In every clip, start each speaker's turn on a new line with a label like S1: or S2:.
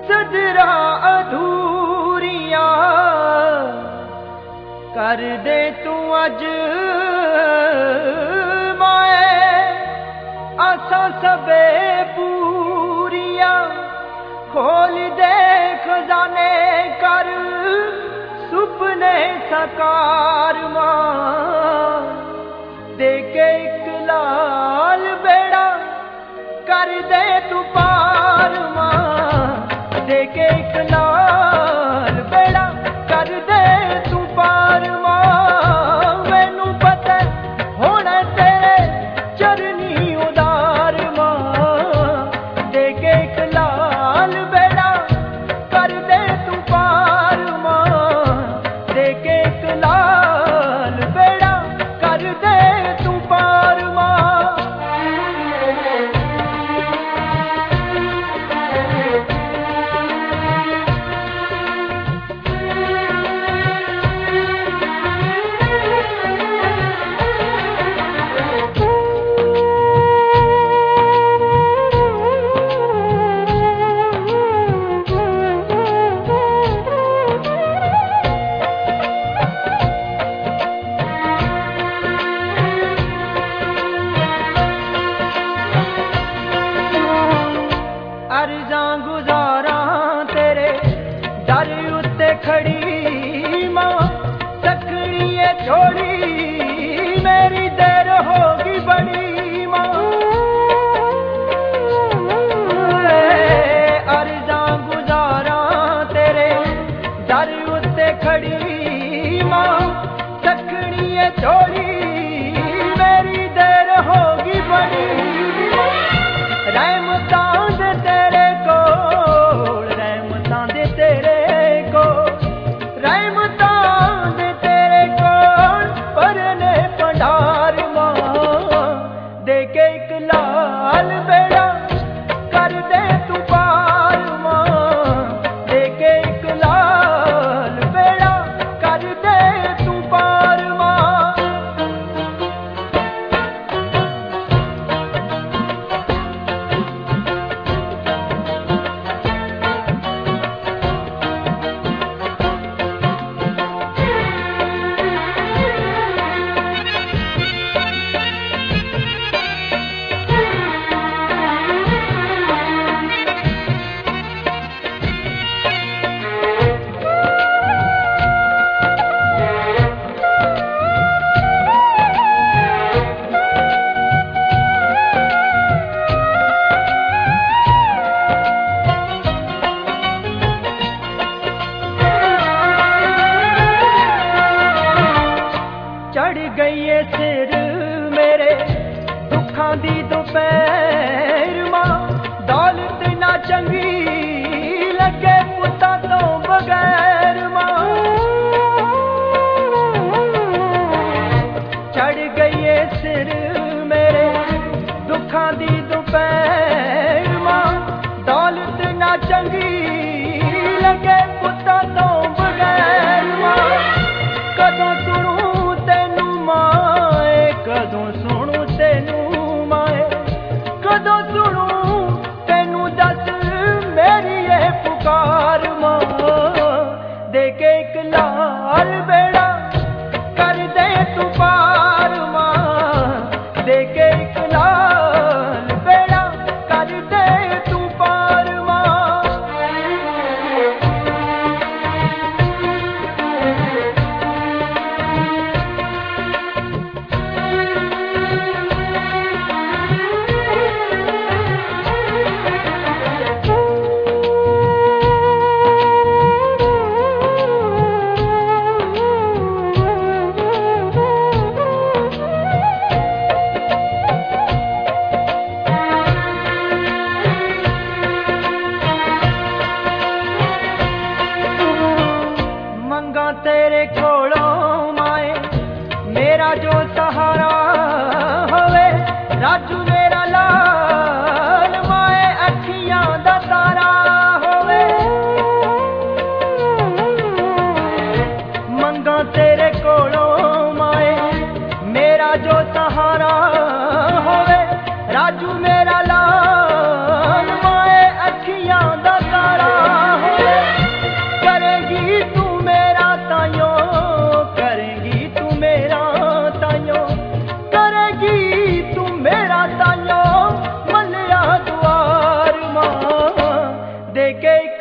S1: सदरा अधूरिया कर दे तू अज माए आसा सबे पूरिया खोल दे खजाने कर सुपने साकार मां दे के एक लाल बेड़ा कर दे तू पार मां दे के एक लाल बेड़ा कर दे तू पार मां मैनू पता होना तेरे चरनी उदार मां दे के एक लाल बेड़ा कर दे तू पार मां दे के एक लाल बेड़ा कर दे तू पार मां अर्जां गुजारा तेरे दर उत्ते खड़ी मां तकड़िए छोड़ी मेरी देर होगी बड़ी मां अर्जां गुजारा तेरे दर उत्ते खड़ी मां तकड़िए छोड़ी मेरी देर होगी बड़ी रहमतां दे तेरे को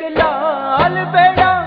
S1: लाल बेड़ा